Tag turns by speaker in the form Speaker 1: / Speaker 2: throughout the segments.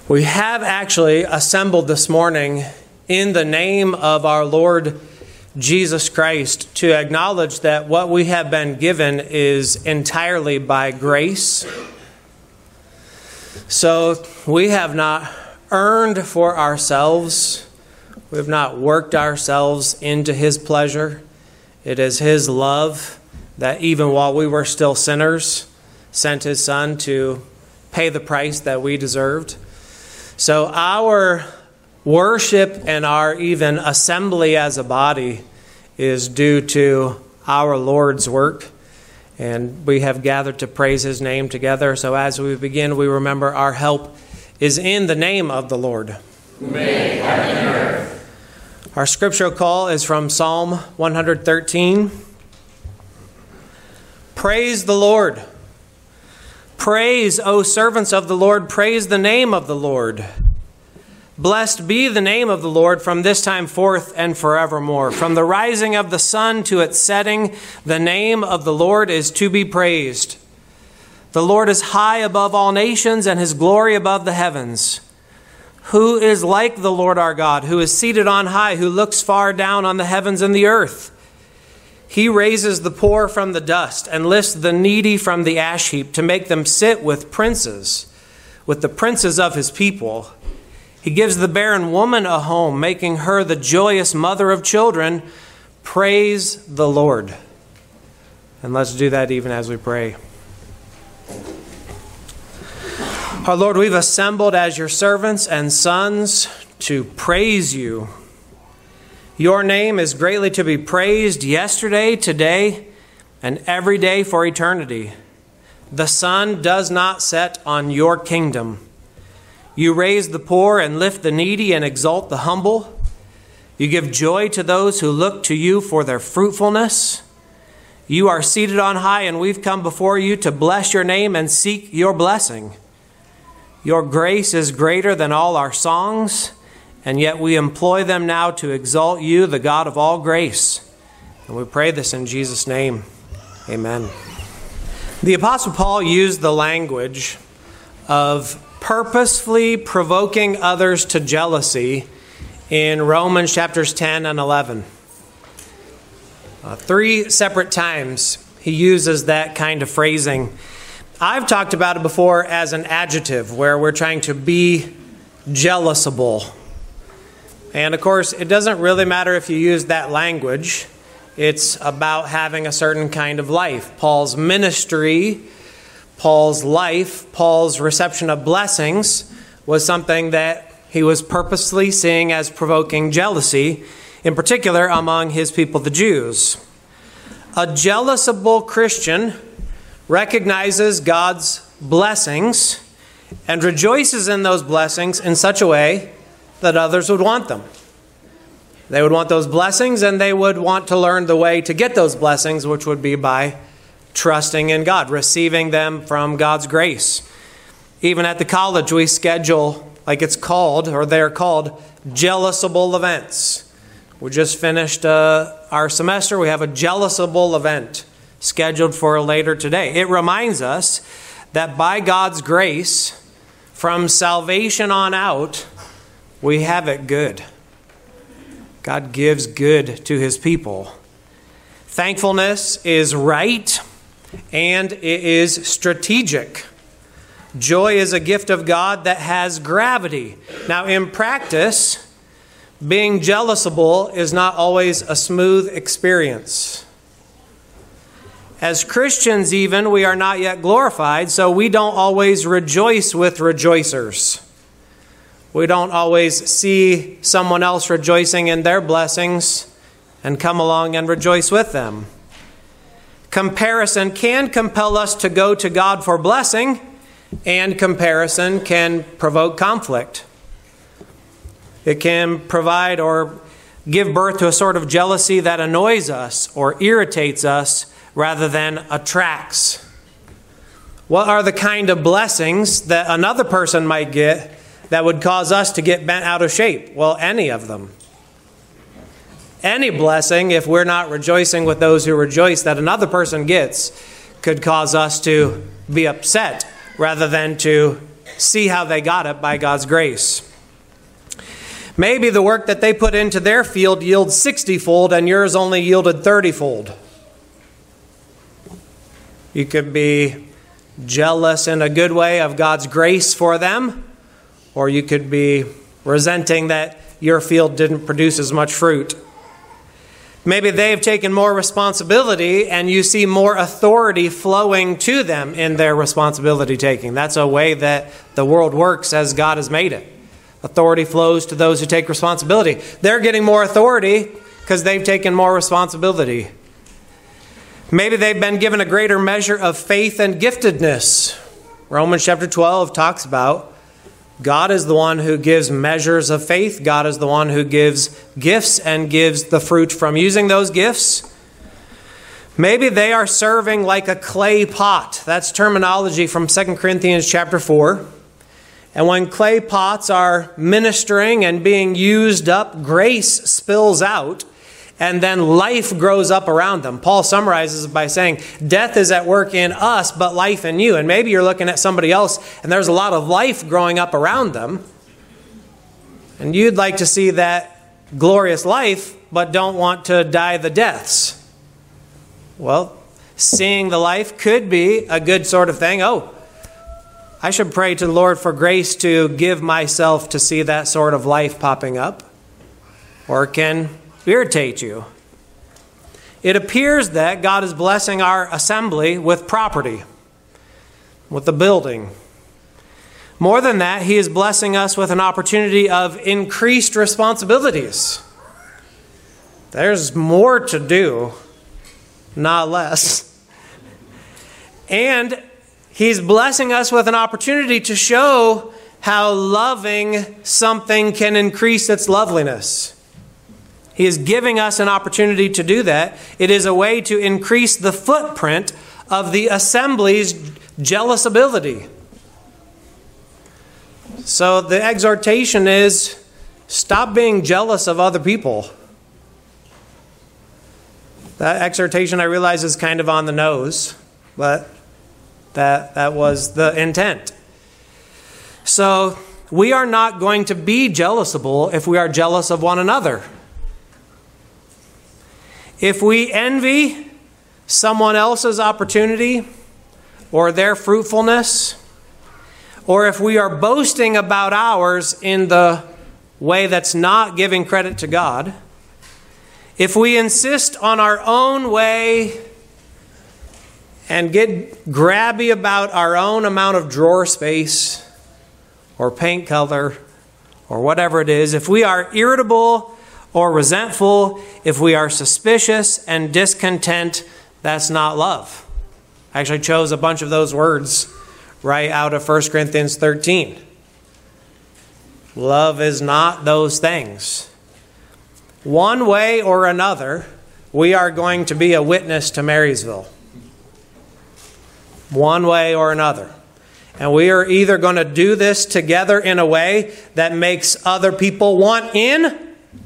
Speaker 1: We have actually assembled this morning in the name of our Lord Jesus Christ to acknowledge that what we have been given is entirely by grace. So we have not earned for ourselves. We have not worked ourselves into His pleasure. It is His love that even while we were still sinners, sent His Son to pay the price that we deserved. So our worship and our even assembly as a body is due to our Lord's work. And we have gathered to praise His name together. So as we begin, we remember our help is in the name of the Lord,
Speaker 2: who made heaven and earth.
Speaker 1: Our scriptural call is from Psalm 113. Praise the Lord. Praise, O servants of the Lord, praise the name of the Lord. Blessed be the name of the Lord from this time forth and forevermore. From the rising of the sun to its setting, the name of the Lord is to be praised. The Lord is high above all nations, and His glory above the heavens. Who is like the Lord our God, who is seated on high, who looks far down on the heavens and the earth? He raises the poor from the dust and lifts the needy from the ash heap to make them sit with princes, with the princes of His people. He gives the barren woman a home, making her the joyous mother of children. Praise the Lord. And let's do that even as we pray. Our Lord, we've assembled as your servants and sons to praise you. Your name is greatly to be praised yesterday, today, and every day for eternity. The sun does not set on your kingdom. You raise the poor and lift the needy and exalt the humble. You give joy to those who look to you for their fruitfulness. You are seated on high, and we've come before you to bless your name and seek your blessing. Your grace is greater than all our songs, and yet we employ them now to exalt you, the God of all grace. And we pray this in Jesus' name. Amen. The Apostle Paul used the language of purposefully provoking others to jealousy in Romans chapters 10 and 11. 3 separate times he uses that kind of phrasing. I've talked about it before as an adjective, where we're trying to be jealousable. And of course, it doesn't really matter if you use that language. It's about having a certain kind of life. Paul's ministry, Paul's life, Paul's reception of blessings was something that he was purposely seeing as provoking jealousy, in particular among his people, the Jews. A jealousable Christian recognizes God's blessings and rejoices in those blessings in such a way that others would want them. They would want those blessings, and they would want to learn the way to get those blessings, which would be by trusting in God, receiving them from God's grace. Even at the college, we schedule, like it's called, or they're called, jealousable events. We just finished our semester. We have a jealousable event scheduled for later today. It reminds us that by God's grace, from salvation on out, we have it good. God gives good to His people. Thankfulness is right, and it is strategic. Joy is a gift of God that has gravity. Now, in practice, being jealousable is not always a smooth experience. As Christians even, we are not yet glorified, so we don't always rejoice with rejoicers. We don't always see someone else rejoicing in their blessings and come along and rejoice with them. Comparison can compel us to go to God for blessing, and comparison can provoke conflict. It can provide or give birth to a sort of jealousy that annoys us or irritates us rather than attracts. What are the kind of blessings that another person might get that would cause us to get bent out of shape? Well, any of them. Any blessing, if we're not rejoicing with those who rejoice, that another person gets, could cause us to be upset rather than to see how they got it by God's grace. Maybe the work that they put into their field yields 60-fold and yours only yielded 30-fold. You could be jealous in a good way of God's grace for them, or you could be resenting that your field didn't produce as much fruit. Maybe they've taken more responsibility and you see more authority flowing to them in their responsibility taking. That's a way that the world works as God has made it. Authority flows to those who take responsibility. They're getting more authority because they've taken more responsibility. Maybe they've been given a greater measure of faith and giftedness. Romans chapter 12 talks about God is the one who gives measures of faith. God is the one who gives gifts and gives the fruit from using those gifts. Maybe they are serving like a clay pot. That's terminology from 2 Corinthians chapter 4. And when clay pots are ministering and being used up, grace spills out, and then life grows up around them. Paul summarizes it by saying, death is at work in us, but life in you. And maybe you're looking at somebody else, and there's a lot of life growing up around them. And you'd like to see that glorious life, but don't want to die the deaths. Well, seeing the life could be a good sort of thing. Oh, I should pray to the Lord for grace to give myself to see that sort of life popping up. Or it can irritate you. It appears that God is blessing our assembly with property, with the building. More than that, He is blessing us with an opportunity of increased responsibilities. There's more to do, not less. And He's blessing us with an opportunity to show how loving something can increase its loveliness. He is giving us an opportunity to do that. It is a way to increase the footprint of the assembly's jealous ability. So the exhortation is, stop being jealous of other people. That exhortation, I realize, is kind of on the nose, but that was the intent. So we are not going to be jealousable if we are jealous of one another. If we envy someone else's opportunity or their fruitfulness, or if we are boasting about ours in the way that's not giving credit to God, if we insist on our own way and get grabby about our own amount of drawer space or paint color or whatever it is, if we are irritable or resentful, if we are suspicious and discontent, that's not love. I actually chose a bunch of those words right out of 1 Corinthians 13. Love is not those things. One way or another, we are going to be a witness to Marysville. One way or another. And we are either going to do this together in a way that makes other people want in,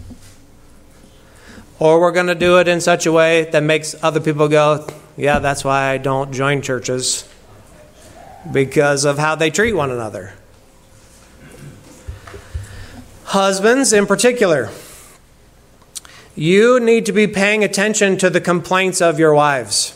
Speaker 1: or we're going to do it in such a way that makes other people go, yeah, that's why I don't join churches, because of how they treat one another. Husbands in particular, you need to be paying attention to the complaints of your wives.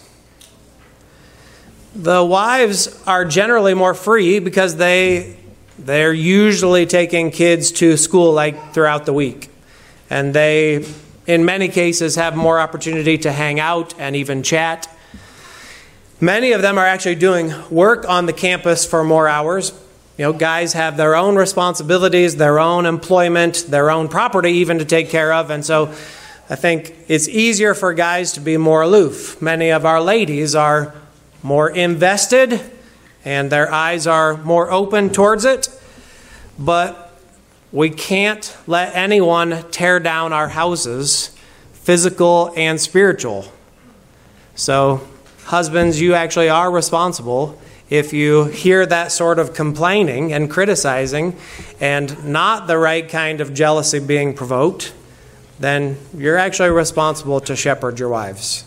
Speaker 1: The wives are generally more free because they're usually taking kids to school like throughout the week. And they, in many cases, have more opportunity to hang out and even chat. Many of them are actually doing work on the campus for more hours. You know, guys have their own responsibilities, their own employment, their own property even to take care of. And so I think it's easier for guys to be more aloof. Many of our ladies are more invested and their eyes are more open towards it. But we can't let anyone tear down our houses, physical and spiritual. So, husbands, you actually are responsible if you hear that sort of complaining and criticizing and not the right kind of jealousy being provoked, then you're actually responsible to shepherd your wives.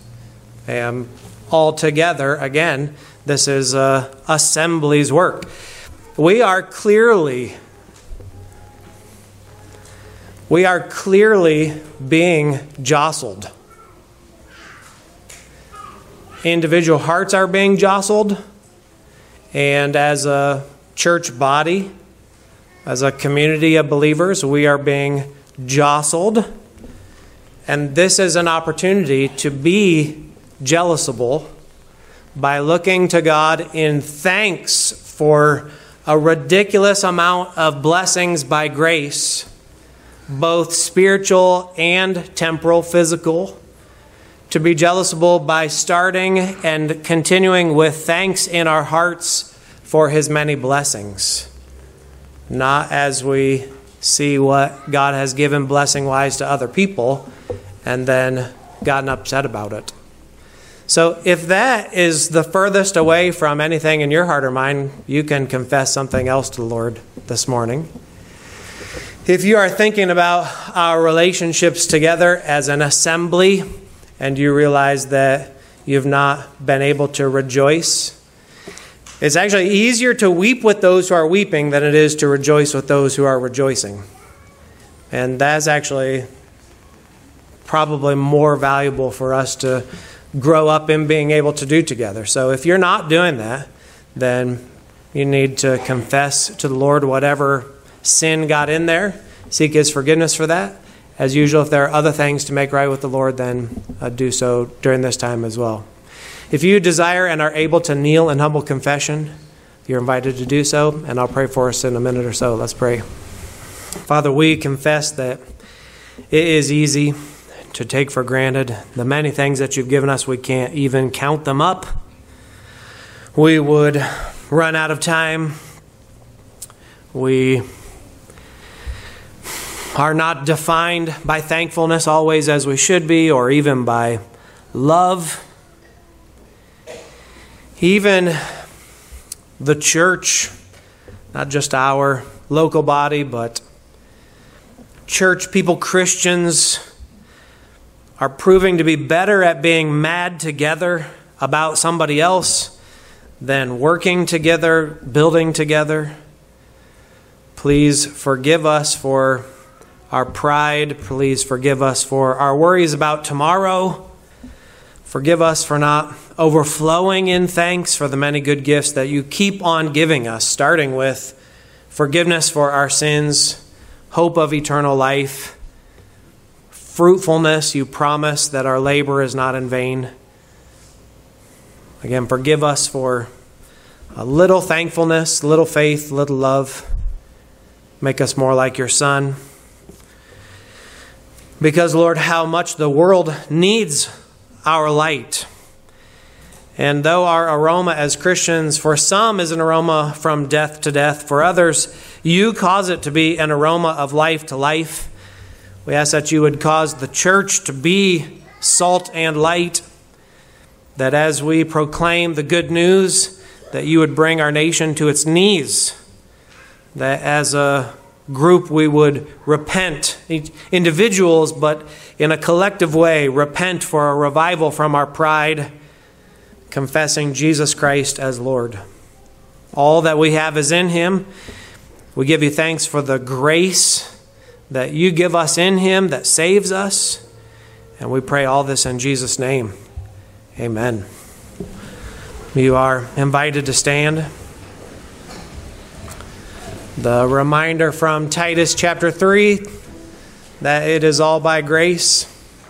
Speaker 1: Altogether, again, this is assembly's work. we are clearly being jostled. Individual hearts are being jostled, and as a church body, as a community of believers, we are being jostled. And this is an opportunity to be jealousable by looking to God in thanks for a ridiculous amount of blessings by grace, both spiritual and temporal, physical. To be jealousable by starting and continuing with thanks in our hearts for His many blessings. Not as we see what God has given blessing-wise to other people and then gotten upset about it. So if that is the furthest away from anything in your heart or mind, you can confess something else to the Lord this morning. If you are thinking about our relationships together as an assembly and you realize that you've not been able to rejoice, it's actually easier to weep with those who are weeping than it is to rejoice with those who are rejoicing. And that's actually probably more valuable for us to grow up in being able to do together. So if you're not doing that, then you need to confess to the Lord whatever sin got in there. Seek His forgiveness for that. As usual, if there are other things to make right with the Lord, then do so during this time as well. If you desire and are able to kneel in humble confession, you're invited to do so, and I'll pray for us in a minute or so. Let's pray. Father, we confess that it is easy to take for granted the many things that you've given us. We can't even count them up. We would run out of time. We are not defined by thankfulness always as we should be, or even by love. Even the church, not just our local body, but church people, Christians, are proving to be better at being mad together about somebody else than working together, building together. Please forgive us for our pride. Please forgive us for our worries about tomorrow. Forgive us for not overflowing in thanks for the many good gifts that you keep on giving us, starting with forgiveness for our sins, hope of eternal life, fruitfulness. You promise that our labor is not in vain. Again, forgive us for a little thankfulness, little faith, little love. Make us more like your Son. Because, Lord, how much the world needs our light. And though our aroma as Christians, for some, is an aroma from death to death, for others, you cause it to be an aroma of life to life. We ask that you would cause the church to be salt and light, that as we proclaim the good news, that you would bring our nation to its knees, that as a group we would repent, individuals, but in a collective way, repent for a revival from our pride, confessing Jesus Christ as Lord. All that we have is in Him. We give you thanks for the grace that you give us in Him that saves us. And we pray all this in Jesus' name. Amen. You are invited to stand. The reminder from Titus chapter 3 that it is all by grace.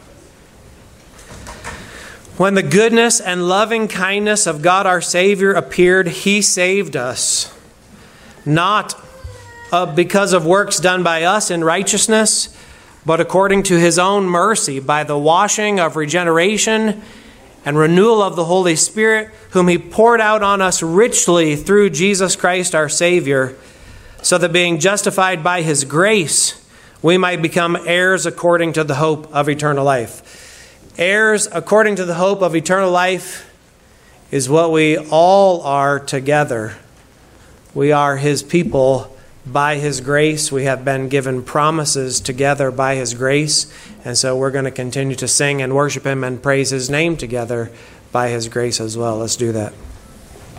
Speaker 1: When the goodness and loving kindness of God our Savior appeared, He saved us, not because of works done by us in righteousness, but according to His own mercy, by the washing of regeneration and renewal of the Holy Spirit, whom He poured out on us richly through Jesus Christ our Savior, so that being justified by His grace, we might become heirs according to the hope of eternal life. Heirs according to the hope of eternal life is what we all are together. We are His people by His grace. We have been given promises together by His grace. And so we're going to continue to sing and worship Him and praise His name together by His grace as well. Let's do that.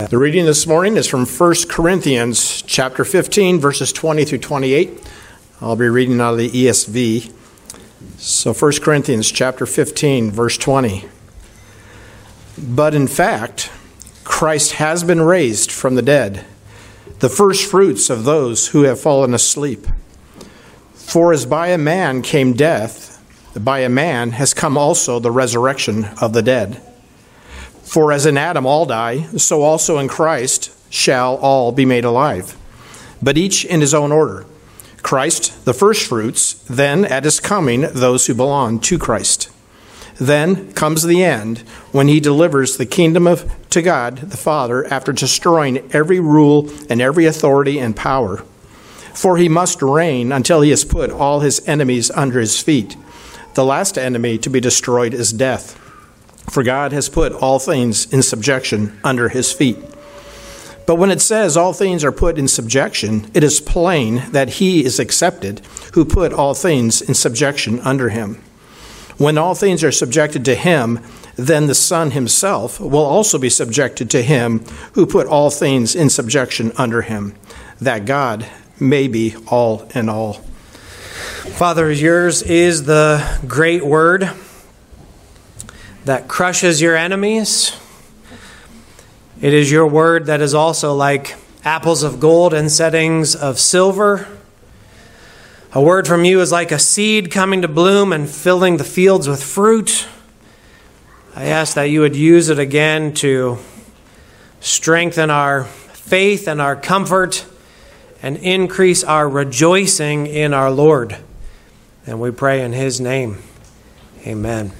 Speaker 3: The reading this morning is from 1 Corinthians chapter 15, verses 20 through 28. I'll be reading out of the ESV. So 1 Corinthians chapter 15, verse 20. But in fact, Christ has been raised from the dead, the first fruits of those who have fallen asleep. For as by a man came death, by a man has come also the resurrection of the dead. For as in Adam all die, so also in Christ shall all be made alive, but each in his own order. Christ the firstfruits, then at his coming those who belong to Christ. Then comes the end, when he delivers the kingdom to God the Father, after destroying every rule and every authority and power. For he must reign until he has put all his enemies under his feet. The last enemy to be destroyed is death. For God has put all things in subjection under his feet. But when it says all things are put in subjection, it is plain that he is accepted who put all things in subjection under him. When all things are subjected to him, then the Son himself will also be subjected to him who put all things in subjection under him, that God may be all in all.
Speaker 1: Father, yours is the great word that crushes your enemies. It is your word that is also like apples of gold and settings of silver. A word from you is like a seed coming to bloom and filling the fields with fruit. I ask that you would use it again to strengthen our faith and our comfort and increase our rejoicing in our Lord. And we pray in his name. Amen.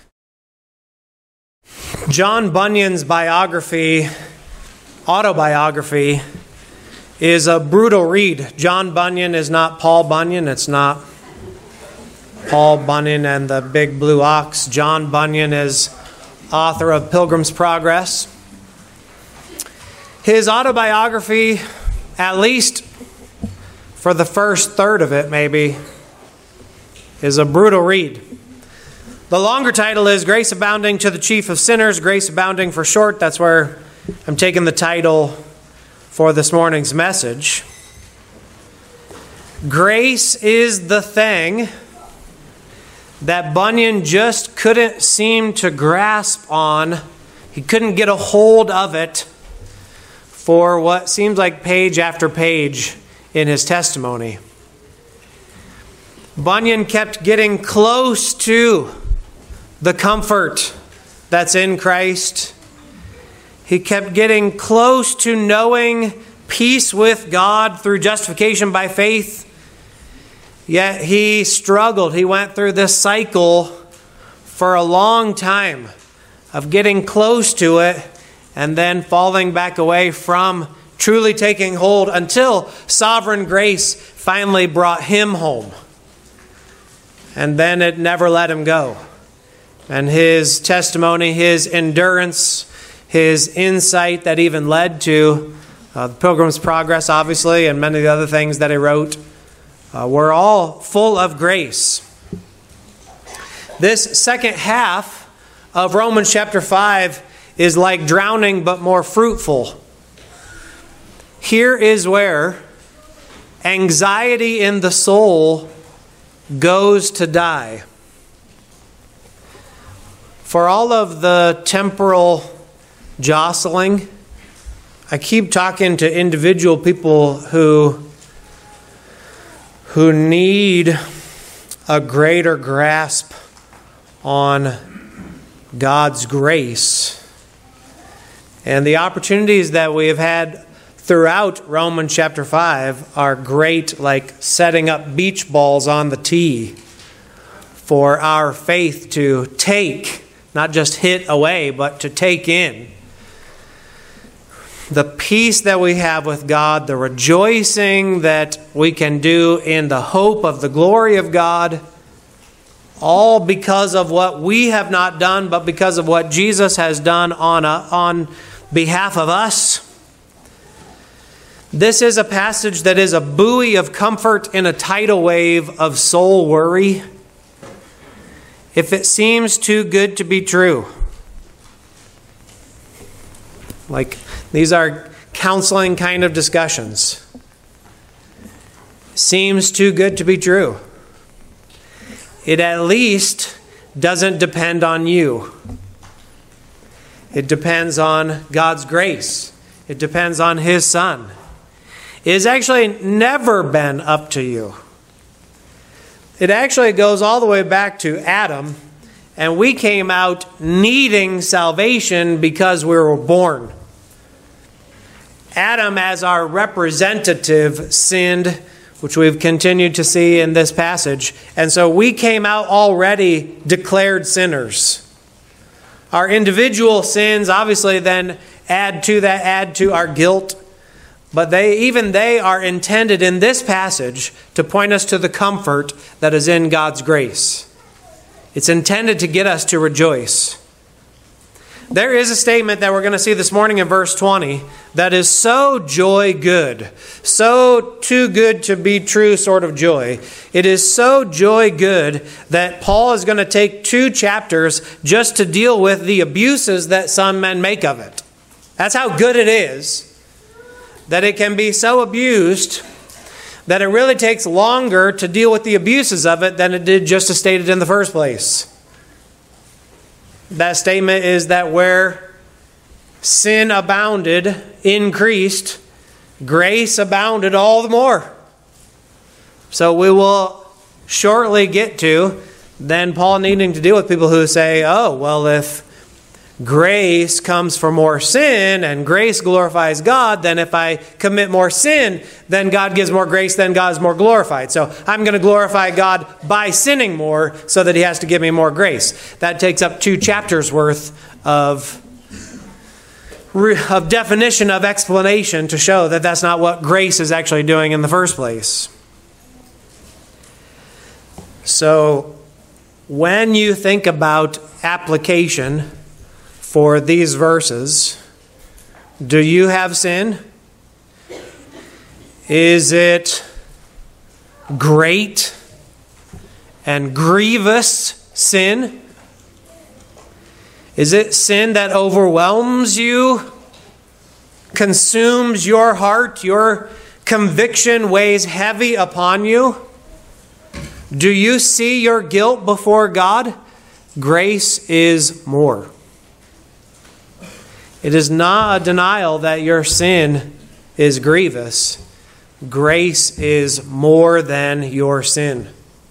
Speaker 1: John Bunyan's autobiography, is a brutal read. John Bunyan is not Paul Bunyan. It's not Paul Bunyan and the Big Blue Ox. John Bunyan is author of Pilgrim's Progress. His autobiography, at least for the first third of it maybe, is a brutal read. The longer title is Grace Abounding to the Chief of Sinners, Grace Abounding for short. That's where I'm taking the title for this morning's message. Grace is the thing that Bunyan just couldn't seem to grasp on. He couldn't get a hold of it for what seems like page after page in his testimony. Bunyan kept getting close to the comfort that's in Christ. He kept getting close to knowing peace with God through justification by faith. Yet he struggled. He went through this cycle for a long time of getting close to it and then falling back away from truly taking hold until sovereign grace finally brought him home. And then it never let him go. And his testimony, his endurance, his insight that even led to the Pilgrim's Progress, obviously, and many of the other things that he wrote, were all full of grace. This second half of Romans chapter 5 is like drowning but more fruitful. Here is where anxiety in the soul goes to die. For all of the temporal jostling, I keep talking to individual people who need a greater grasp on God's grace. And the opportunities that we have had throughout Romans chapter 5 are great, like setting up beach balls on the tee for our faith to take, not just hit away, but to take in. The peace that we have with God, the rejoicing that we can do in the hope of the glory of God, all because of what we have not done, but because of what Jesus has done on behalf of us. This is a passage that is a buoy of comfort in a tidal wave of soul worry. If it seems too good to be true, like These are counseling kind of discussions. Seems too good to be true. It at least doesn't depend on you. It depends on God's grace. It depends on His Son. It has actually never been up to you. It actually goes all the way back to Adam, and we came out needing salvation because we were born. Adam, as our representative, sinned, which we've continued to see in this passage. And so we came out already declared sinners. Our individual sins obviously then add to our guilt. But even they are intended in this passage to point us to the comfort that is in God's grace. It's intended to get us to rejoice. There is a statement that we're going to see this morning in verse 20 that is so joy good, so too good to be true sort of joy. It is so joy good that Paul is going to take 2 chapters just to deal with the abuses that some men make of it. That's how good it is, that it can be so abused that it really takes longer to deal with the abuses of it than it did just to state it in the first place. That statement is that where sin abounded, increased, grace abounded all the more. So we will shortly get to then Paul needing to deal with people who say, oh, well, if grace comes for more sin and grace glorifies God, then if I commit more sin, then God gives more grace, then God is more glorified. So I'm going to glorify God by sinning more so that He has to give me more grace. That takes up 2 chapters worth of definition, of explanation to show that that's not what grace is actually doing in the first place. So when you think about application for these verses, do you have sin? Is it great and grievous sin? Is it sin that overwhelms you, consumes your heart, your conviction weighs heavy upon you? Do you see your guilt before God? Grace is more. It is not a denial that your sin is grievous. Grace is more than your sin.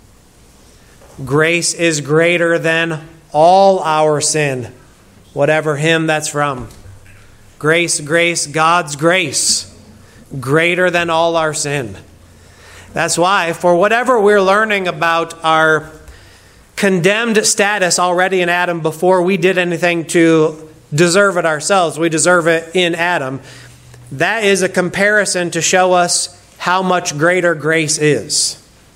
Speaker 1: Grace is greater than all our sin, whatever hymn that's from. Grace, grace, God's grace, greater than all our sin. That's why, for whatever we're learning about our condemned status already in Adam before we did anything to deserve it ourselves, we deserve it in Adam. That is a comparison to show us how much greater grace is.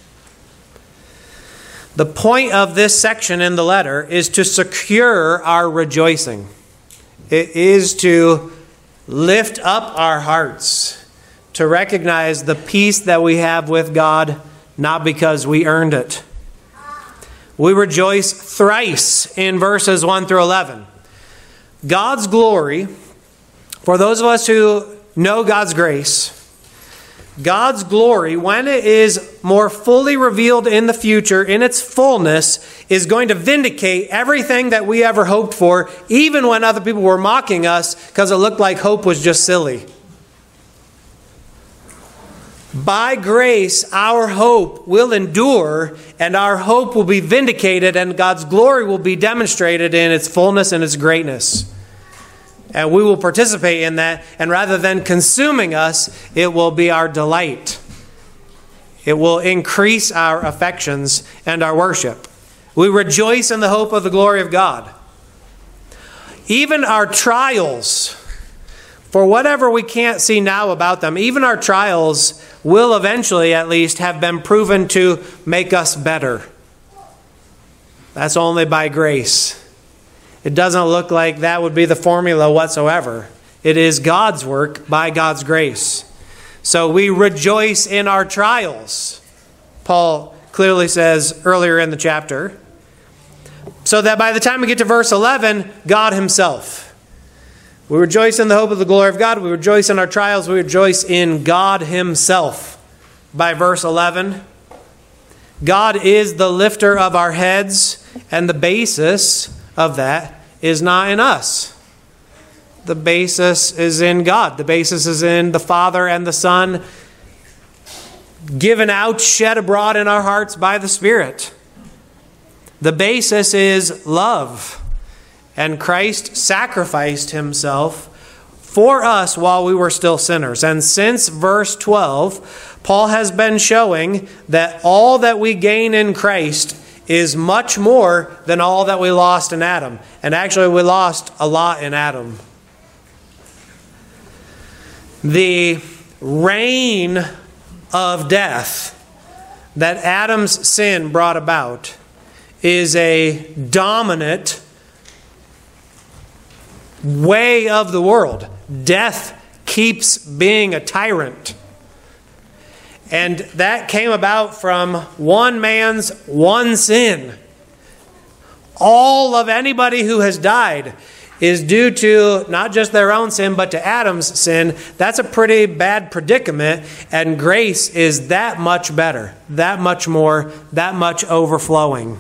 Speaker 1: The point of this section in the letter is to secure our rejoicing. It is to lift up our hearts, to recognize the peace that we have with God, not because we earned it. We rejoice thrice in verses 1 through 11. God's glory, for those of us who know God's grace, God's glory, when it is more fully revealed in the future, in its fullness, is going to vindicate everything that we ever hoped for, even when other people were mocking us because it looked like hope was just silly. By grace, our hope will endure, and our hope will be vindicated, and God's glory will be demonstrated in its fullness and its greatness. And we will participate in that, and rather than consuming us, it will be our delight. It will increase our affections and our worship. We rejoice in the hope of the glory of God. Even our trials, for whatever we can't see now about them, even our trials will eventually at least have been proven to make us better. That's only by grace. It doesn't look like that would be the formula whatsoever. It is God's work by God's grace. So we rejoice in our trials, Paul clearly says earlier in the chapter, so that by the time we get to verse 11, God himself We rejoice in the hope of the glory of God. We rejoice in our trials. We rejoice in God himself. By verse 11, God is the lifter of our heads, and the basis of that is not in us. The basis is in God. The basis is in the Father and the Son, given out, shed abroad in our hearts by the Spirit. The basis is love. And Christ sacrificed himself for us while we were still sinners. And since verse 12, Paul has been showing that all that we gain in Christ is much more than all that we lost in Adam. And actually, we lost a lot in Adam. The reign of death that Adam's sin brought about is a dominant way of the world. Death keeps being a tyrant. And that came about from one man's one sin. All of anybody who has died is due to not just their own sin, but to Adam's sin. That's a pretty bad predicament, and grace is that much better, that much more, that much overflowing.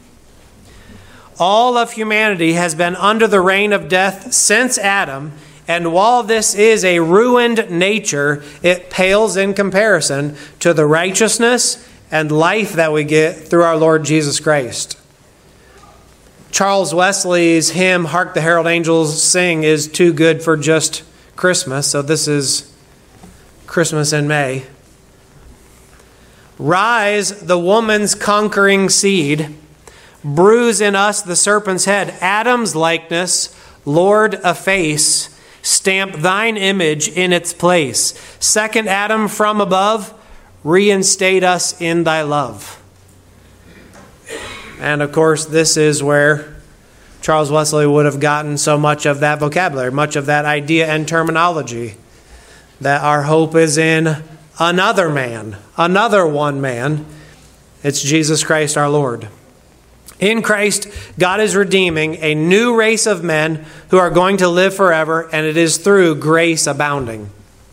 Speaker 1: All of humanity has been under the reign of death since Adam, and while this is a ruined nature, it pales in comparison to the righteousness and life that we get through our Lord Jesus Christ. Charles Wesley's hymn, "Hark the Herald Angels Sing," is too good for just Christmas, so this is Christmas in May. Rise, the woman's conquering seed. Bruise in us the serpent's head. Adam's likeness, Lord, efface. Stamp thine image in its place. Second Adam from above, reinstate us in thy love. And of course, this is where Charles Wesley would have gotten so much of that vocabulary, much of that idea and terminology, that our hope is in another man, another one man. It's Jesus Christ our Lord. In Christ, God is redeeming a new race of men who are going to live forever, and it is through grace abounding.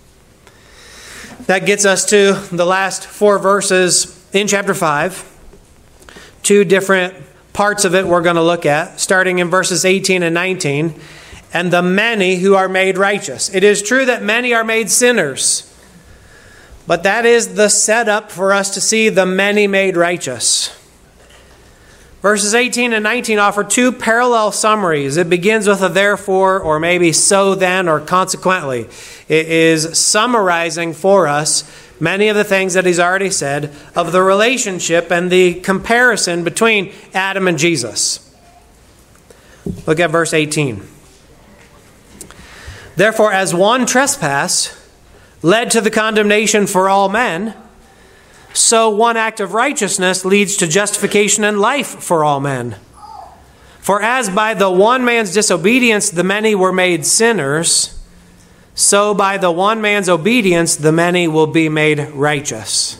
Speaker 1: That gets us to the last 4 verses in chapter 5. 2 different parts of it we're going to look at, starting in verses 18 and 19. And the many who are made righteous. It is true that many are made sinners, but that is the setup for us to see the many made righteous. Verses 18 and 19 offer 2 parallel summaries. It begins with a therefore, or maybe so then, or consequently. It is summarizing for us many of the things that he's already said of the relationship and the comparison between Adam and Jesus. Look at verse 18. Therefore, as one trespass led to the condemnation for all men, so one act of righteousness leads to justification and life for all men. For as by the one man's disobedience the many were made sinners, so by the one man's obedience the many will be made righteous.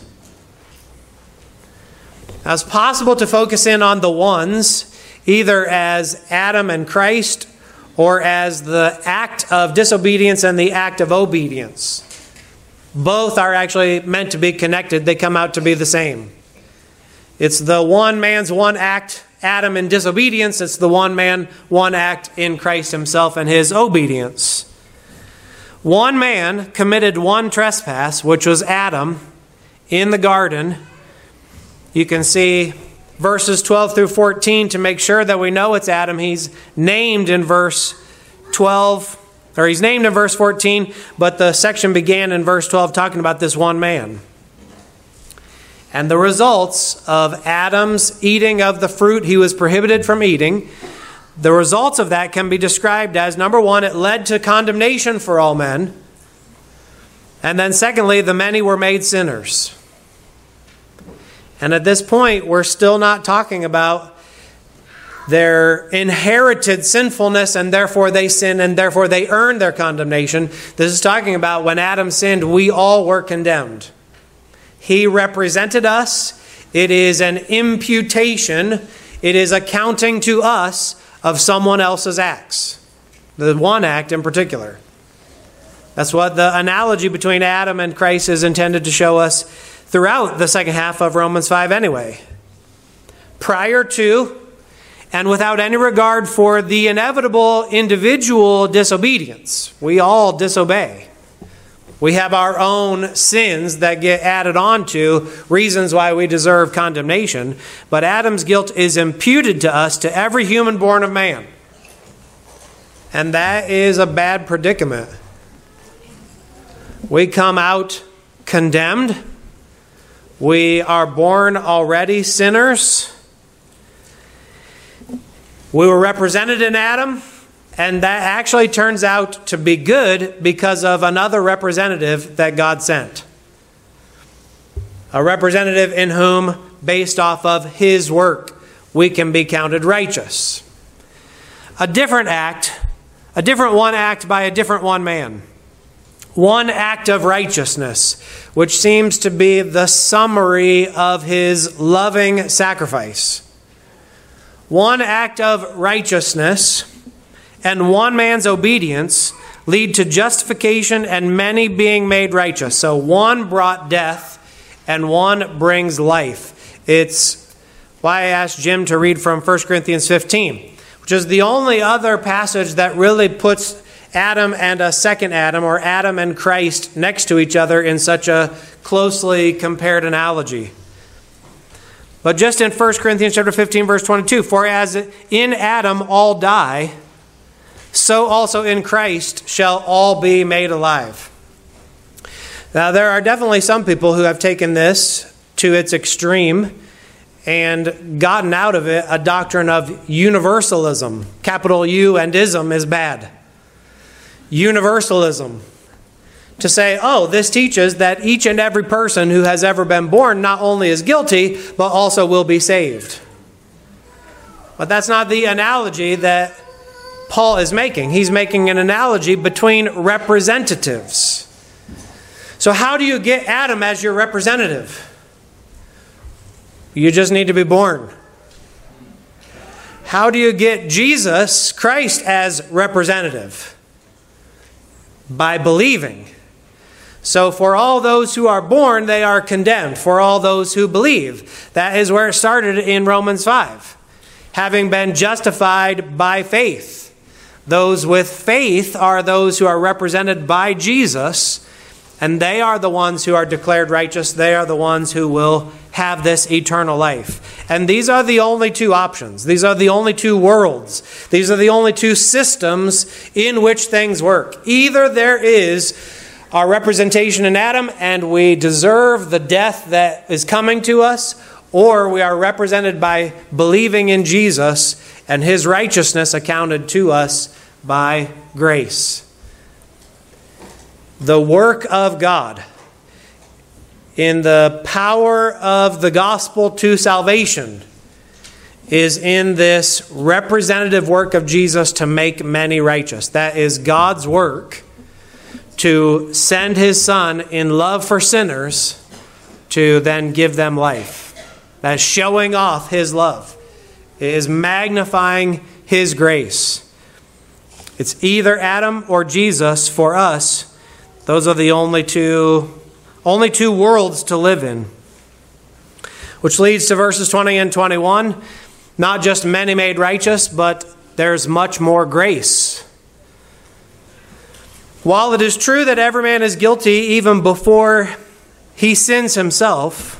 Speaker 1: Now, it's possible to focus in on the ones, either as Adam and Christ, or as the act of disobedience and the act of obedience. Both are actually meant to be connected. They come out to be the same. It's the one man's one act, Adam, in disobedience. It's the one man, one act in Christ himself and his obedience. One man committed one trespass, which was Adam, in the garden. You can see verses 12 through 14 to make sure that we know it's Adam. He's named in verse 12. Or he's named in verse 14, but the section began in verse 12 talking about this one man. And the results of Adam's eating of the fruit he was prohibited from eating, the results of that can be described as, number 1, it led to condemnation for all men. And then secondly, the many were made sinners. And at this point, we're still not talking about their inherited sinfulness, and therefore they sin, and therefore they earn their condemnation. This is talking about when Adam sinned, we all were condemned. He represented us. It is an imputation. It is accounting to us of someone else's acts. the one act in particular. That's what the analogy between Adam and Christ is intended to show us throughout the second half of Romans 5 anyway. Prior to and without any regard for the inevitable individual disobedience. We all disobey. We have our own sins that get added on to, reasons why we deserve condemnation. But Adam's guilt is imputed to us, to every human born of man. And that is a bad predicament. We come out condemned. We are born already sinners. We were represented in Adam, and that actually turns out to be good because of another representative that God sent. A representative in whom, based off of his work, we can be counted righteous. A different one act by a different one man. One act of righteousness, which seems to be the summary of his loving sacrifice. One act of righteousness and one man's obedience lead to justification and many being made righteous. So one brought death and one brings life. It's why I asked Jim to read from 1 Corinthians 15, which is the only other passage that really puts Adam and a second Adam, or Adam and Christ, next to each other in such a closely compared analogy. But just in 1 Corinthians chapter 15, verse 22, for as in Adam all die, so also in Christ shall all be made alive. Now, there are definitely some people who have taken this to its extreme and gotten out of it a doctrine of universalism. Capital U and ism is bad. Universalism. To say, oh, this teaches that each and every person who has ever been born not only is guilty, but also will be saved. But that's not the analogy that Paul is making. He's making an analogy between representatives. So how do you get Adam as your representative? You just need to be born. How do you get Jesus Christ as representative? By believing. So for all those who are born, they are condemned. For all those who believe. That is where it started in Romans 5. Having been justified by faith. Those with faith are those who are represented by Jesus, and they are the ones who are declared righteous. They are the ones who will have this eternal life. And these are the only two options. These are the only two worlds. These are the only two systems in which things work. Either there is our representation in Adam, and we deserve the death that is coming to us, or we are represented by believing in Jesus and his righteousness accounted to us by grace. The work of God in the power of the gospel to salvation is in this representative work of Jesus to make many righteous. That is God's work to send his Son in love for sinners to then give them life. That's showing off his love. It is magnifying his grace. It's either Adam or Jesus for us. Those are the only two worlds to live in. Which leads to verses 20 and 21. Not just many made righteous, but there's much more grace. While it is true that every man is guilty even before he sins himself,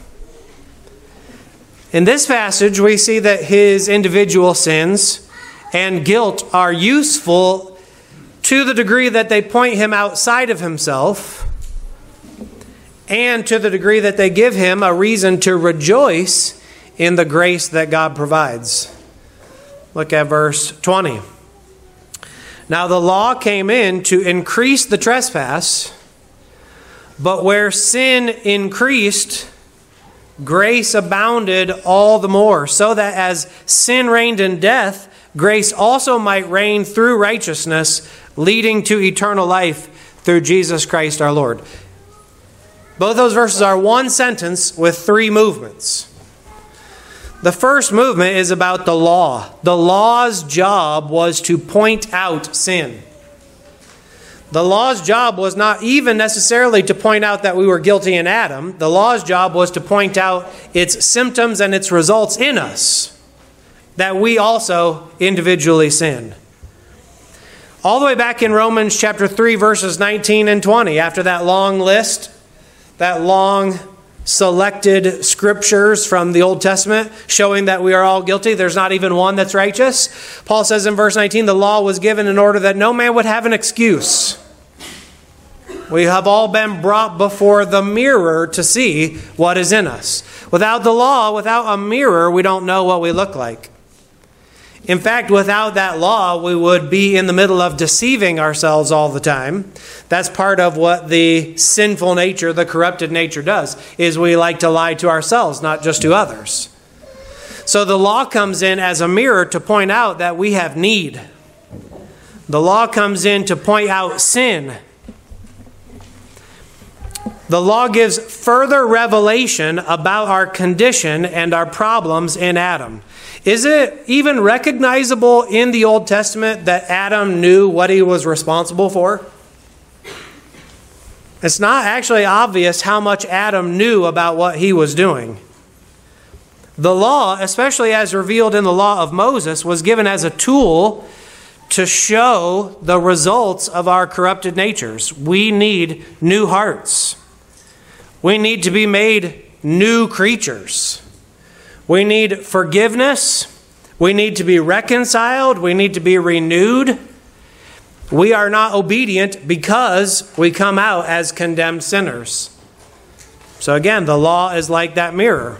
Speaker 1: in this passage we see that his individual sins and guilt are useful to the degree that they point him outside of himself, and to the degree that they give him a reason to rejoice in the grace that God provides. Look at verse 20. Now the law came in to increase the trespass, but where sin increased, grace abounded all the more, so that as sin reigned in death, grace also might reign through righteousness, leading to eternal life through Jesus Christ our Lord. Both those verses are one sentence with three movements. The first movement is about the law. The law's job was to point out sin. The law's job was not even necessarily to point out that we were guilty in Adam. The law's job was to point out its symptoms and its results in us, that we also individually sin. All the way back in Romans chapter 3, verses 19 and 20, after that long list, that long selected scriptures from the Old Testament showing that we are all guilty, there's not even one that's righteous. Paul says in verse 19, the law was given in order that no man would have an excuse. We have all been brought before the mirror to see what is in us. Without the law, without a mirror, we don't know what we look like. In fact, without that law, we would be in the middle of deceiving ourselves all the time. That's part of what the sinful nature, the corrupted nature does, is we like to lie to ourselves, not just to others. So the law comes in as a mirror to point out that we have need. The law comes in to point out sin. The law gives further revelation about our condition and our problems in Adam. Is it even recognizable in the Old Testament that Adam knew what he was responsible for? It's not actually obvious how much Adam knew about what he was doing. The law, especially as revealed in the law of Moses, was given as a tool to show the results of our corrupted natures. We need new hearts. We need to be made new creatures. We need forgiveness. We need to be reconciled. We need to be renewed. We are not obedient because we come out as condemned sinners. So again, the law is like that mirror.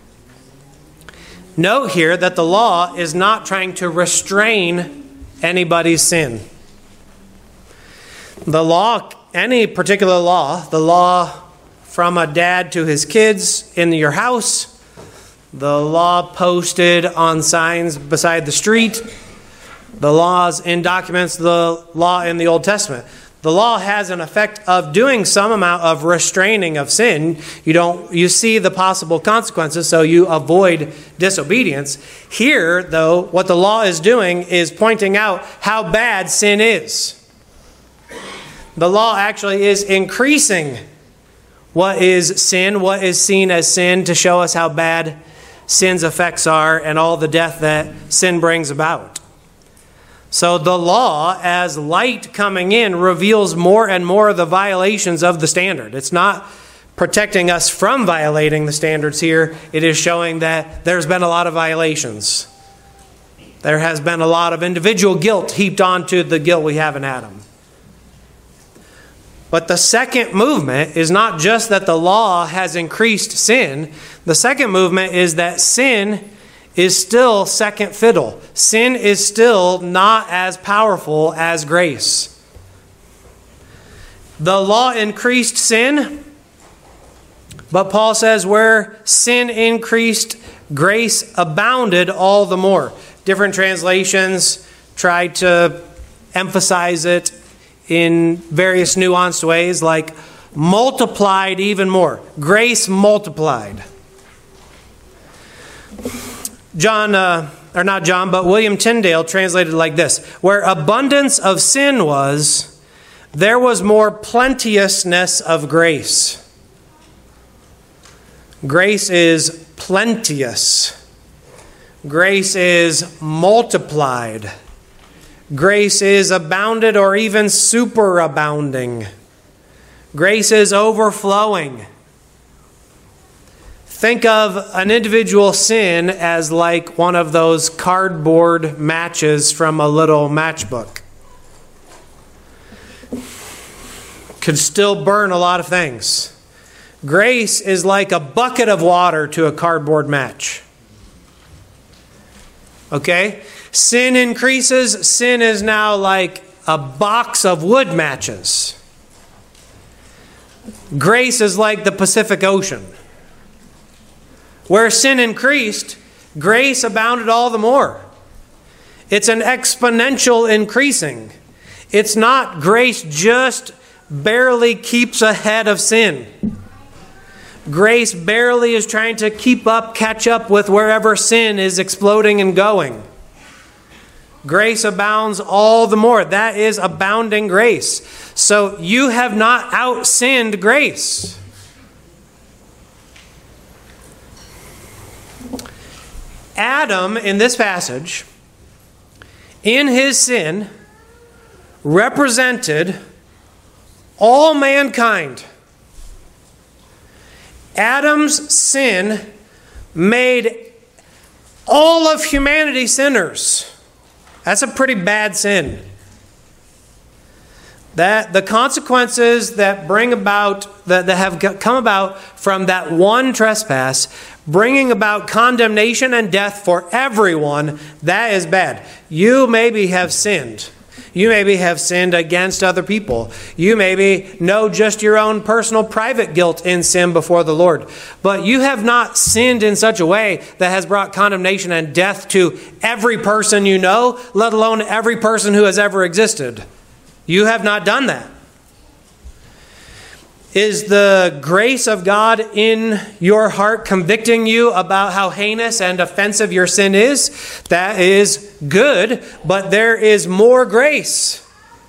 Speaker 1: Note here that the law is not trying to restrain anybody's sin. The law, any particular law, the law from a dad to his kids in your house, the law posted on signs beside the street, the laws in documents, the law in the Old Testament. The law has an effect of doing some amount of restraining of sin. You see the possible consequences, so you avoid disobedience. Here, though, what the law is doing is pointing out how bad sin is. The law actually is increasing what is sin, what is seen as sin, to show us how bad sin's effects are and all the death that sin brings about. So the law, as light coming in, reveals more and more of the violations of the standard. It's not protecting us from violating the standards here. It is showing that there's been a lot of violations. There has been a lot of individual guilt heaped onto the guilt we have in Adam. But the second movement is not just that the law has increased sin. The second movement is that sin is still second fiddle. Sin is still not as powerful as grace. The law increased sin, but Paul says where sin increased, grace abounded all the more. Different translations try to emphasize it in various nuanced ways, like multiplied even more. Grace multiplied. William Tyndale translated like this: where abundance of sin was, there was more plenteousness of grace. Grace is plenteous. Grace is multiplied. Grace is abounded or even superabounding. Grace is overflowing. Think of an individual sin as like one of those cardboard matches from a little matchbook. Could still burn a lot of things. Grace is like a bucket of water to a cardboard match. Okay? Sin increases. Sin is now like a box of wood matches. Grace is like the Pacific Ocean. Where sin increased, grace abounded all the more. It's an exponential increasing. It's not grace just barely keeps ahead of sin. Grace barely is trying to catch up with wherever sin is exploding and going. Grace abounds all the more. That is abounding grace. So you have not out-sinned grace. Adam, in this passage, in his sin, represented all mankind. Adam's sin made all of humanity sinners. That's a pretty bad sin. That the consequences that bring about, that have come about from that one trespass, bringing about condemnation and death for everyone, that is bad. You maybe have sinned. You maybe have sinned against other people. You maybe know just your own personal private guilt in sin before the Lord. But you have not sinned in such a way that has brought condemnation and death to every person you know, let alone every person who has ever existed. You have not done that. Is the grace of God in your heart convicting you about how heinous and offensive your sin is? That is good, but there is more grace.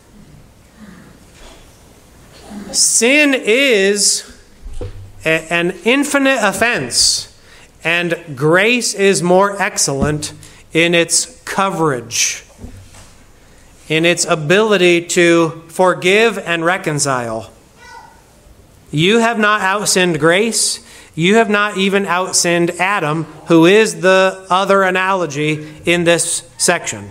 Speaker 1: Sin is an infinite offense, and grace is more excellent in its coverage, in its ability to forgive and reconcile. You have not outsinned grace. You have not even outsinned Adam, who is the other analogy in this section.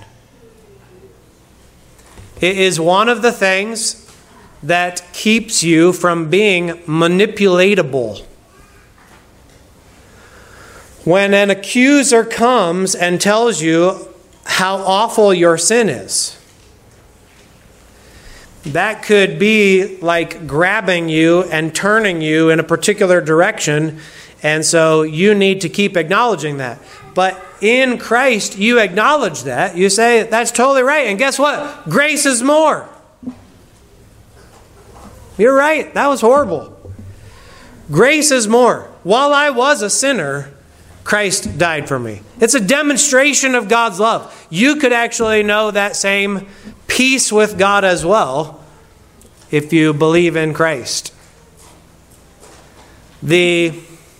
Speaker 1: It is one of the things that keeps you from being manipulatable. When an accuser comes and tells you how awful your sin is, that could be like grabbing you and turning you in a particular direction, and so you need to keep acknowledging that. But in Christ, you acknowledge that. You say, that's totally right. And guess what? Grace is more. You're right. That was horrible. Grace is more. While I was a sinner, Christ died for me. It's a demonstration of God's love. You could actually know that same peace with God as well if you believe in Christ. The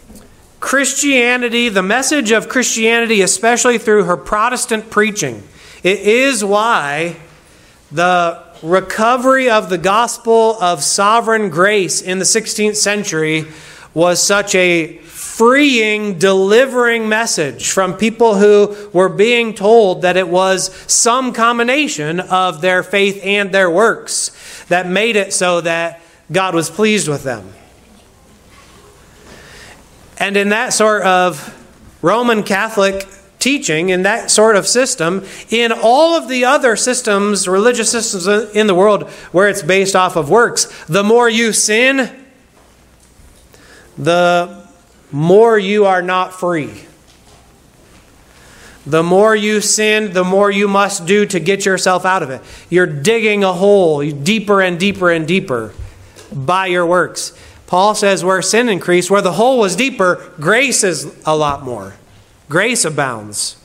Speaker 1: message of Christianity, especially through her Protestant preaching, it is why the recovery of the gospel of sovereign grace in the 16th century was such a freeing, delivering message from people who were being told that it was some combination of their faith and their works that made it so that God was pleased with them. And in that sort of Roman Catholic teaching, in that sort of system, in all of the other systems, religious systems in the world where it's based off of works, the more you sin, the more you are not free. The more you sin, the more you must do to get yourself out of it. You're digging a hole deeper and deeper and deeper by your works. Paul says where sin increased, where the hole was deeper, grace is a lot more. Grace abounds.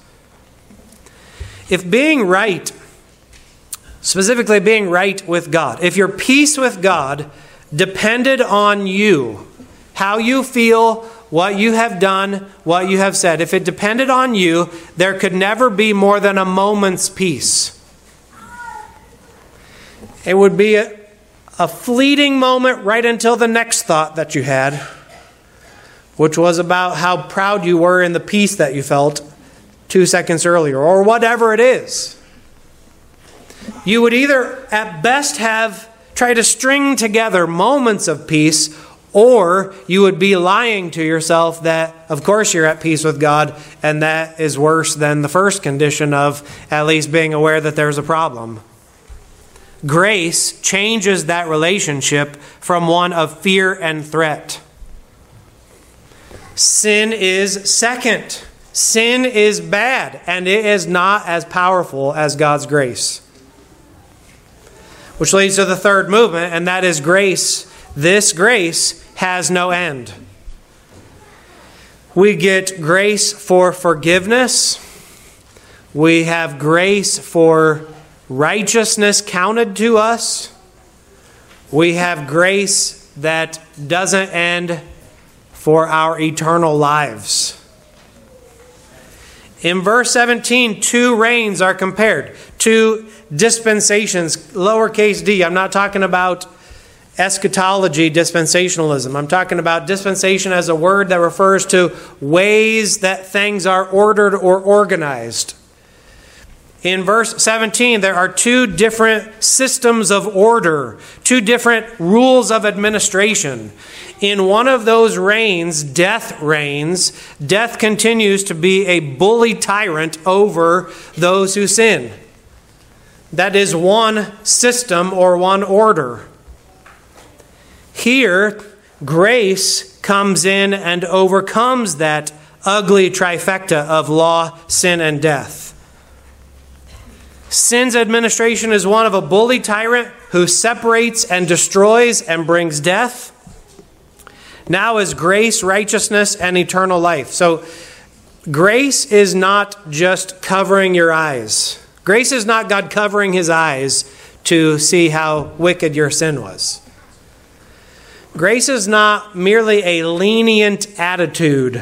Speaker 1: If being right, specifically being right with God, if your peace with God depended on you, how you feel, what you have done, what you have said, if it depended on you, there could never be more than a moment's peace. It would be a fleeting moment right until the next thought that you had, which was about how proud you were in the peace that you felt 2 seconds earlier, or whatever it is. You would either at best have tried to string together moments of peace, or you would be lying to yourself that, of course, you're at peace with God, and that is worse than the first condition of at least being aware that there's a problem. Grace changes that relationship from one of fear and threat. Sin is second. Sin is bad, and it is not as powerful as God's grace. Which leads to the third movement, and that is grace. This grace has no end. We get grace for forgiveness. We have grace for righteousness counted to us. We have grace that doesn't end for our eternal lives. In verse 17, two reigns are compared, two dispensations, lowercase d. I'm not talking about eschatology, dispensationalism. I'm talking about dispensation as a word that refers to ways that things are ordered or organized. In verse 17, there are two different systems of order, two different rules of administration. In one of those reigns, death reigns. Death continues to be a bully tyrant over those who sin. That is one system or one order. Here, grace comes in and overcomes that ugly trifecta of law, sin, and death. Sin's administration is one of a bully tyrant who separates and destroys and brings death. Now is grace, righteousness, and eternal life. So grace is not just covering your eyes. Grace is not God covering his eyes to see how wicked your sin was. Grace is not merely a lenient attitude.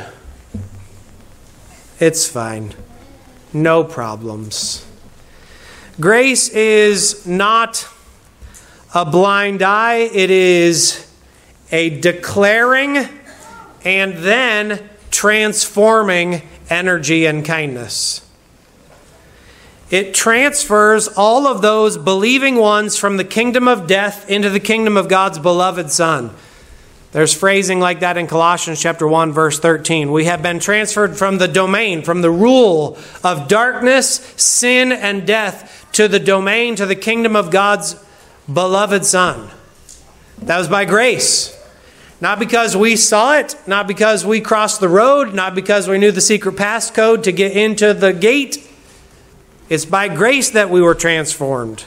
Speaker 1: It's fine. No problems. Grace is not a blind eye. It is a declaring and then transforming energy and kindness. It transfers all of those believing ones from the kingdom of death into the kingdom of God's beloved Son. There's phrasing like that in Colossians chapter 1, verse 13. We have been transferred from the domain, from the rule of darkness, sin, and death to the domain, to the kingdom of God's beloved Son. That was by grace. Not because we saw it, not because we crossed the road, not because we knew the secret passcode to get into the gate. It's by grace that we were transformed.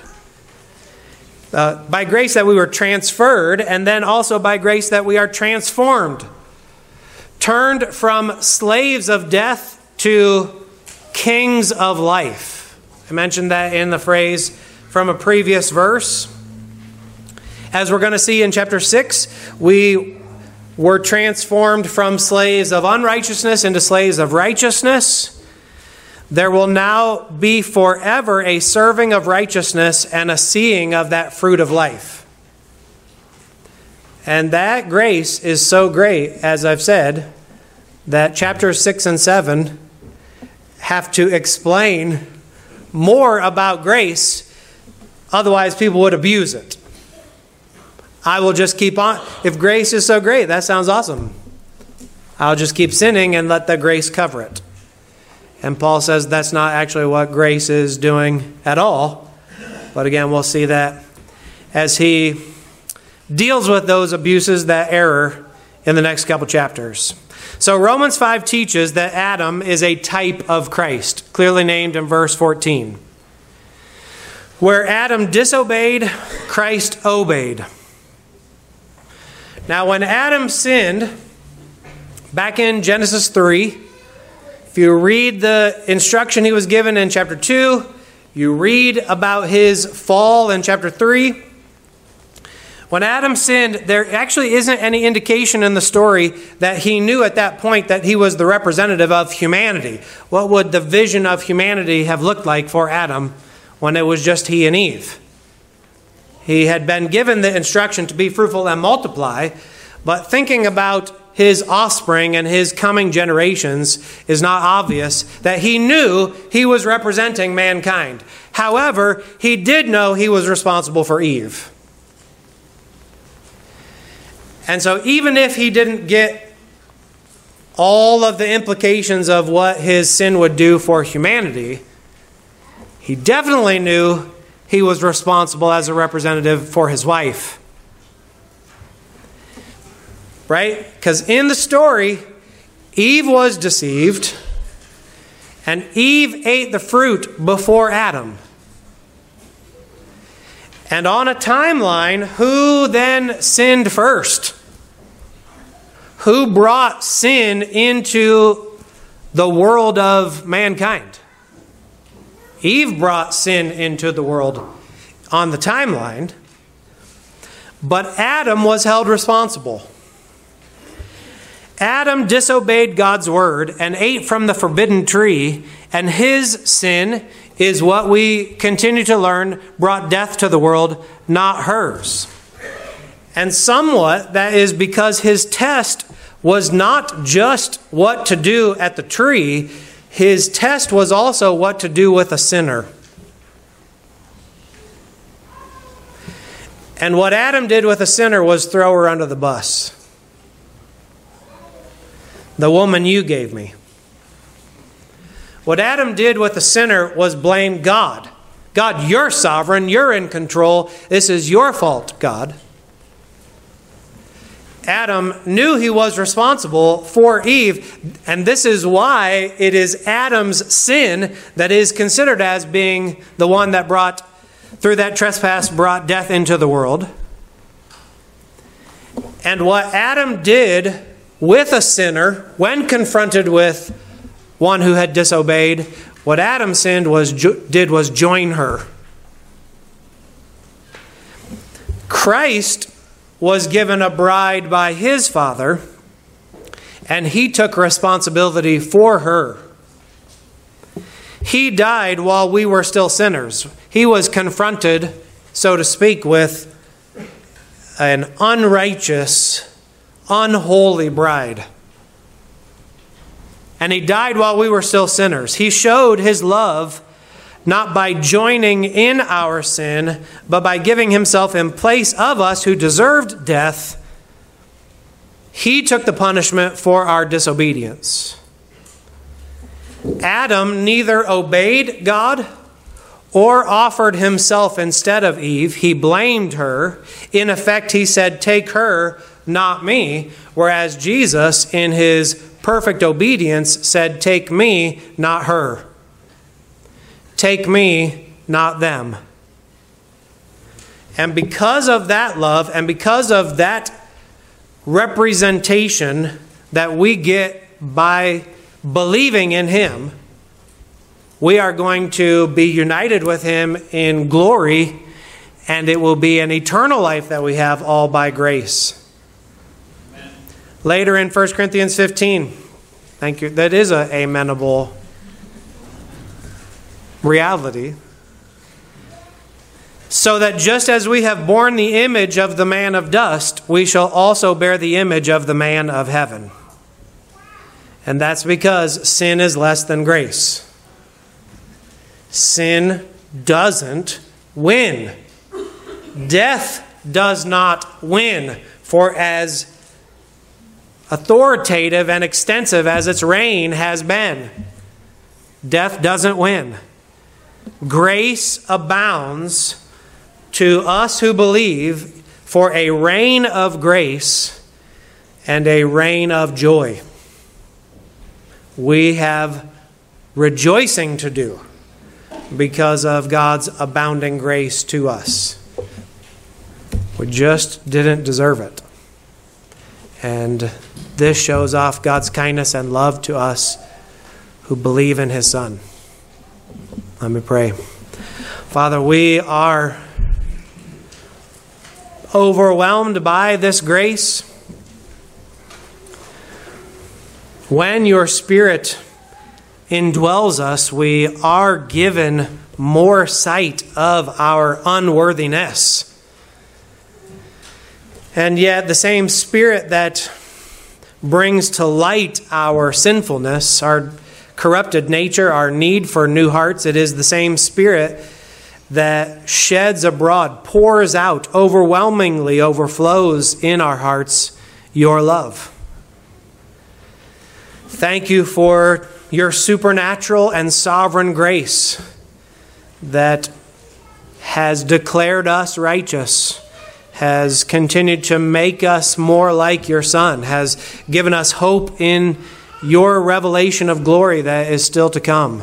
Speaker 1: By grace that we were transferred, and then also by grace that we are transformed. Turned from slaves of death to kings of life. I mentioned that in the phrase from a previous verse. As we're going to see in chapter 6, we were transformed from slaves of unrighteousness into slaves of righteousness. There will now be forever a serving of righteousness and a seeing of that fruit of life. And that grace is so great, as I've said, that chapters 6 and 7 have to explain more about grace. Otherwise, people would abuse it. I will just keep on. If grace is so great, that sounds awesome. I'll just keep sinning and let the grace cover it. And Paul says that's not actually what grace is doing at all. But again, we'll see that as he deals with those abuses, that error, in the next couple chapters. So Romans 5 teaches that Adam is a type of Christ, clearly named in verse 14. Where Adam disobeyed, Christ obeyed. Now when Adam sinned, back in Genesis 3, if you read the instruction he was given in chapter 2, you read about his fall in chapter 3. When Adam sinned, there actually isn't any indication in the story that he knew at that point that he was the representative of humanity. What would the vision of humanity have looked like for Adam when it was just he and Eve? He had been given the instruction to be fruitful and multiply, but thinking about his offspring and his coming generations is not obvious that he knew he was representing mankind. However, he did know he was responsible for Eve. And so even if he didn't get all of the implications of what his sin would do for humanity, he definitely knew he was responsible as a representative for his wife. Right? Because in the story, Eve was deceived, and Eve ate the fruit before Adam. And on a timeline, who then sinned first? Who brought sin into the world of mankind? Eve brought sin into the world on the timeline, but Adam was held responsible. Adam disobeyed God's word and ate from the forbidden tree, and his sin is what we continue to learn brought death to the world, not hers. And somewhat that is because his test was not just what to do at the tree, his test was also what to do with a sinner. And what Adam did with a sinner was throw her under the bus. The woman you gave me. What Adam did with the sinner was blame God. God, you're sovereign. You're in control. This is your fault, God. Adam knew he was responsible for Eve, and this is why it is Adam's sin that is considered as being the one that brought, through that trespass, brought death into the world. And what Adam did with a sinner, when confronted with one who had disobeyed, what Adam did was join her. Christ was given a bride by his Father, and he took responsibility for her. He died while we were still sinners. He was confronted, so to speak, with an unrighteous, unholy bride. And he died while we were still sinners. He showed his love not by joining in our sin, but by giving himself in place of us who deserved death. He took the punishment for our disobedience. Adam neither obeyed God or offered himself instead of Eve. He blamed her. In effect, he said, "Take her, not me." Whereas Jesus, in his perfect obedience, said, "Take me, not her. Take me, not them." And because of that love and because of that representation that we get by believing in him, we are going to be united with him in glory, and it will be an eternal life that we have all by grace. Amen. Later in 1 Corinthians 15, thank you, that is a amenable reality. So that just as we have borne the image of the man of dust, we shall also bear the image of the man of heaven. And that's because sin is less than grace. Sin doesn't win. Death does not win. For as authoritative and extensive as its reign has been, death doesn't win. Grace abounds to us who believe for a reign of grace and a reign of joy. We have rejoicing to do because of God's abounding grace to us. We just didn't deserve it. And this shows off God's kindness and love to us who believe in his Son. Let me pray. Father, we are overwhelmed by this grace. When your Spirit indwells us, we are given more sight of our unworthiness. And yet the same Spirit that brings to light our sinfulness, our corrupted nature, our need for new hearts, it is the same Spirit that sheds abroad, pours out, overwhelmingly overflows in our hearts your love. Thank you for your supernatural and sovereign grace that has declared us righteous, has continued to make us more like your Son, has given us hope in your revelation of glory that is still to come.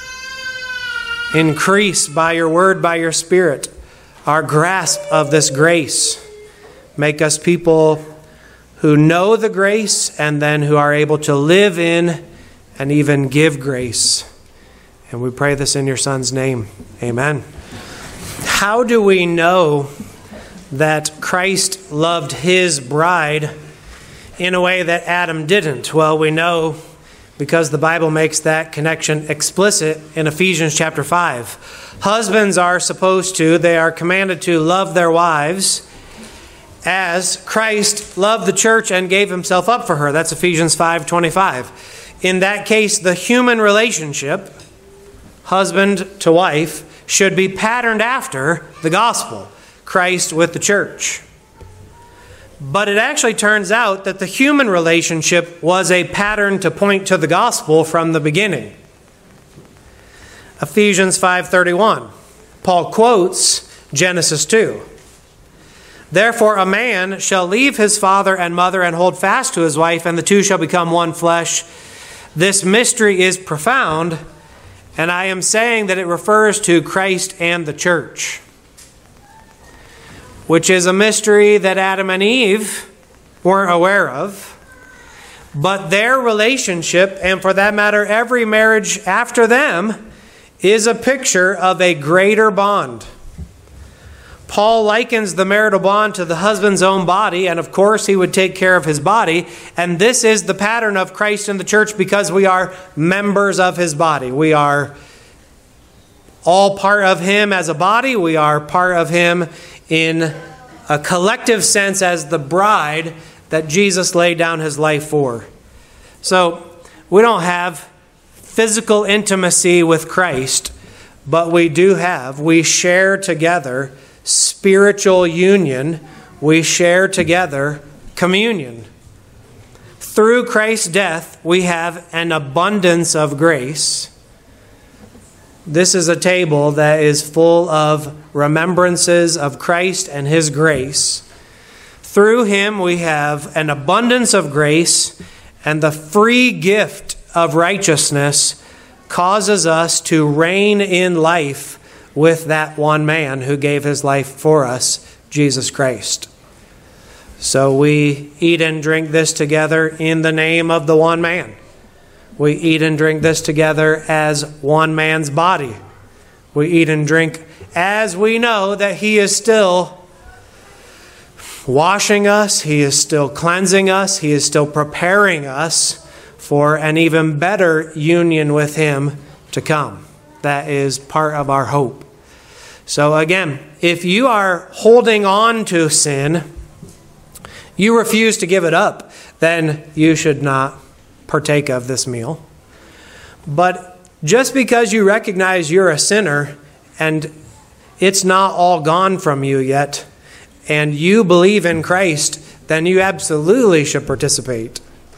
Speaker 1: Increase by your word, by your Spirit, our grasp of this grace. Make us people who know the grace and then who are able to live in and even give grace. And we pray this in your Son's name. Amen. How do we know that Christ loved his bride in a way that Adam didn't? Well, we know because the Bible makes that connection explicit in Ephesians chapter 5. Husbands are they are commanded to love their wives as Christ loved the church and gave himself up for her. That's Ephesians 5:25. In that case, the human relationship, husband to wife, should be patterned after the gospel, Christ with the church. But it actually turns out that the human relationship was a pattern to point to the gospel from the beginning. Ephesians 5:31. Paul quotes Genesis 2. Therefore a man shall leave his father and mother and hold fast to his wife, and the two shall become one flesh. This mystery is profound, and I am saying that it refers to Christ and the church, which is a mystery that Adam and Eve weren't aware of. But their relationship, and for that matter, every marriage after them, is a picture of a greater bond. Paul likens the marital bond to the husband's own body, and of course he would take care of his body. And this is the pattern of Christ and the church because we are members of his body. We are all part of him as a body. We are part of him in a collective sense as the bride that Jesus laid down his life for. So we don't have physical intimacy with Christ, but we share together spiritual union. We share together communion. Through Christ's death, we have an abundance of grace. This is a table that is full of remembrances of Christ and his grace. Through him, we have an abundance of grace, and the free gift of righteousness causes us to reign in life with that one man who gave his life for us, Jesus Christ. So we eat and drink this together in the name of the one man. We eat and drink this together as one man's body. We eat and drink as we know that he is still washing us, he is still cleansing us, he is still preparing us for an even better union with him to come. That is part of our hope. So again, if you are holding on to sin, you refuse to give it up, then you should not partake of this meal. But just because you recognize you're a sinner and it's not all gone from you yet, and you believe in Christ, then you absolutely should participate.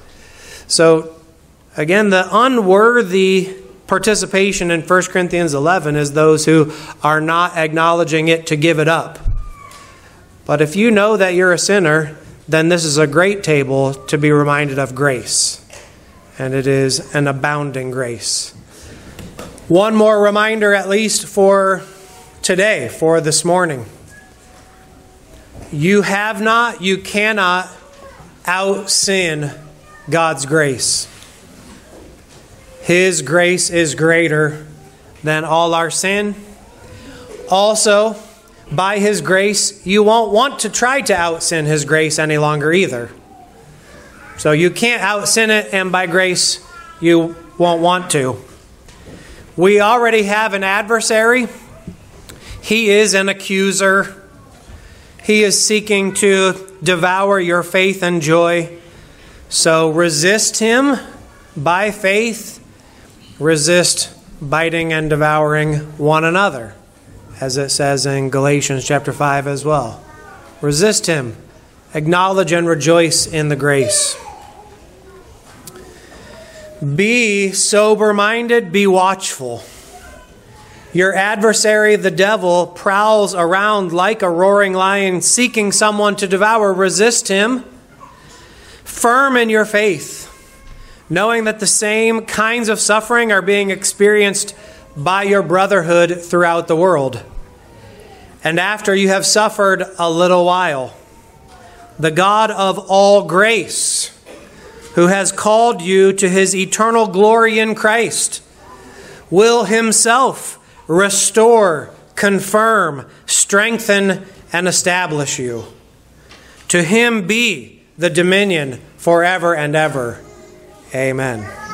Speaker 1: So again, the unworthy participation in 1 Corinthians 11 is those who are not acknowledging it to give it up. But if you know that you're a sinner, then this is a great table to be reminded of grace. And it is an abounding grace. One more reminder, at least for today, for this morning. You cannot out-sin God's grace. His grace is greater than all our sin. Also, by his grace, you won't want to try to out-sin his grace any longer either. So you can't out-sin it, and by grace, you won't want to. We already have an adversary. He is an accuser. He is seeking to devour your faith and joy. So resist him by faith. Resist biting and devouring one another, as it says in Galatians chapter 5 as well. Resist him. Acknowledge and rejoice in the grace. Be sober-minded, be watchful. Your adversary, the devil, prowls around like a roaring lion, seeking someone to devour. Resist him. Firm in your faith, knowing that the same kinds of suffering are being experienced by your brotherhood throughout the world. And after you have suffered a little while, the God of all grace, who has called you to his eternal glory in Christ, will himself restore, confirm, strengthen, and establish you. To him be the dominion forever and ever. Amen.